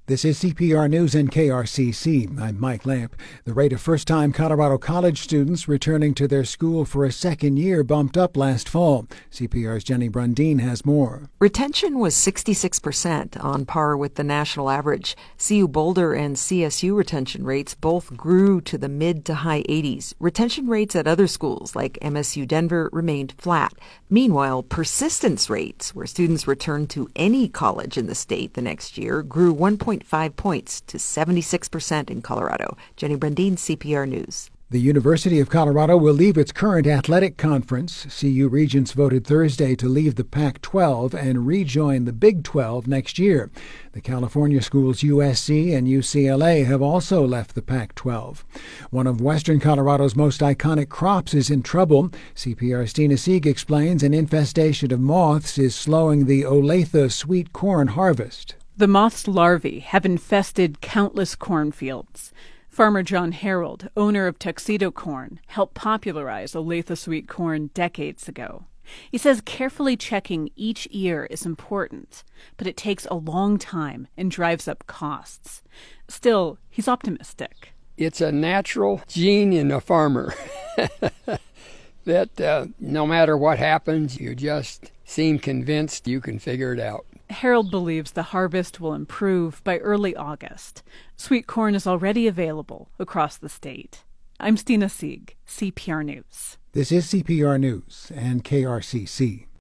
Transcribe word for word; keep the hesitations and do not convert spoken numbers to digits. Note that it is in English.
This is C P R News and K R C C. I'm Mike Lamp. The rate of first-time Colorado college students returning to their school for a second year bumped up last fall. C P R's Jenny Brundin has more. Retention was sixty-six percent, on par with the national average. C U Boulder and C S U retention rates both grew to the mid to high eighties. Retention rates at other schools like M S U Denver remained flat. Meanwhile, persistence rates, where students returned to any college in the state the next year, grew one point five points to seventy-six percent in Colorado. Jenny Brundin, C P R News. The University of Colorado will leave its current athletic conference. C U Regents voted Thursday to leave the Pac twelve and rejoin the Big twelve next year. The California schools U S C and U C L A have also left the Pac twelve. One of western Colorado's most iconic crops is in trouble. C P R's Tina Sieg explains an infestation of moths is slowing the Olathe sweet corn harvest. The moth's larvae have infested countless cornfields. Farmer John Harold, owner of Tuxedo Corn, helped popularize Olathe sweet corn decades ago. He says carefully checking each ear is important, but it takes a long time and drives up costs. Still, he's optimistic. It's a natural gene in a farmer that uh, no matter what happens, you just seem convinced you can figure it out. Harold believes the harvest will improve by early August. Sweet corn is already available across the state. I'm Tina Sieg, C P R News. This is C P R News and K R C C.